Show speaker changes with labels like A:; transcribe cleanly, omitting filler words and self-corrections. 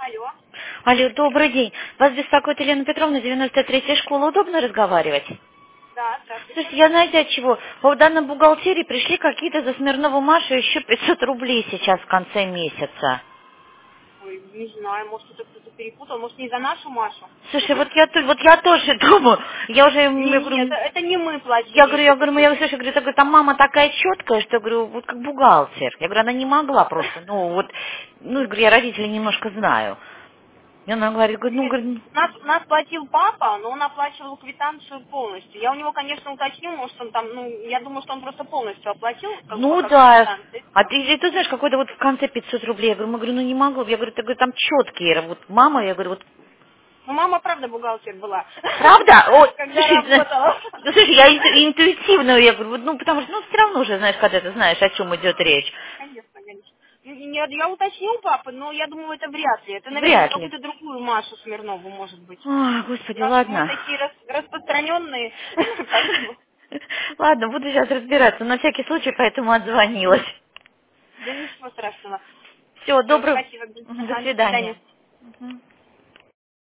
A: Алло.
B: Алло, добрый день. Вас беспокоит Елена Петровна, 93-я школа. Удобно разговаривать?
A: Да, здравствуйте.
B: Слушайте, я знаете от чего? По данным бухгалтерии пришли какие-то за Смирнову Машу еще 500 рублей сейчас в конце месяца.
A: Ой, не знаю, может, это кто-то перепутал, может, не за нашу Машу?
B: Слушай, вот я тоже думаю, я уже, я
A: Нет,
B: говорю,
A: это не мы платили
B: я говорю,
A: еще
B: я говорю, я
A: 500.
B: слышу, говорю, там мама такая четкая, что, говорю, вот как бухгалтер. Я говорю, она не могла просто, я говорю, я родителей немножко знаю. И она говорит,
A: Нет,
B: говорит,
A: нас платил папа, но он оплачивал квитанцию полностью. Я у него, конечно, уточню, может, он там, я думаю, что он просто полностью оплатил,
B: ну
A: как
B: да.
A: квитанции.
B: А ты знаешь, какой-то вот в конце 500 рублей. Я говорю, не могу. Я говорю, там четкие. Вот мама, я говорю, вот
A: Ну, мама, правда, бухгалтер была,
B: правда? Ой,
A: когда
B: слушай,
A: работала.
B: слушай, я интуитивно, я говорю, потому что, все равно уже, знаешь, когда ты знаешь, о чем идет речь.
A: Конечно, конечно. Нет, я уточнил папы, но я думаю, это вряд ли. Это, наверное,
B: Вряд ли.
A: какую-то другую Машу Смирнову, может быть.
B: Ой, господи,
A: Мы
B: ладно.
A: такие распространенные, поэтому...
B: Ладно, буду сейчас разбираться. На всякий случай, поэтому отзвонилась.
A: Да ничего страшного.
B: Все,
A: Все,
B: доброго.
A: спасибо.
B: До
A: Ага, до
B: свидания.
A: свидания.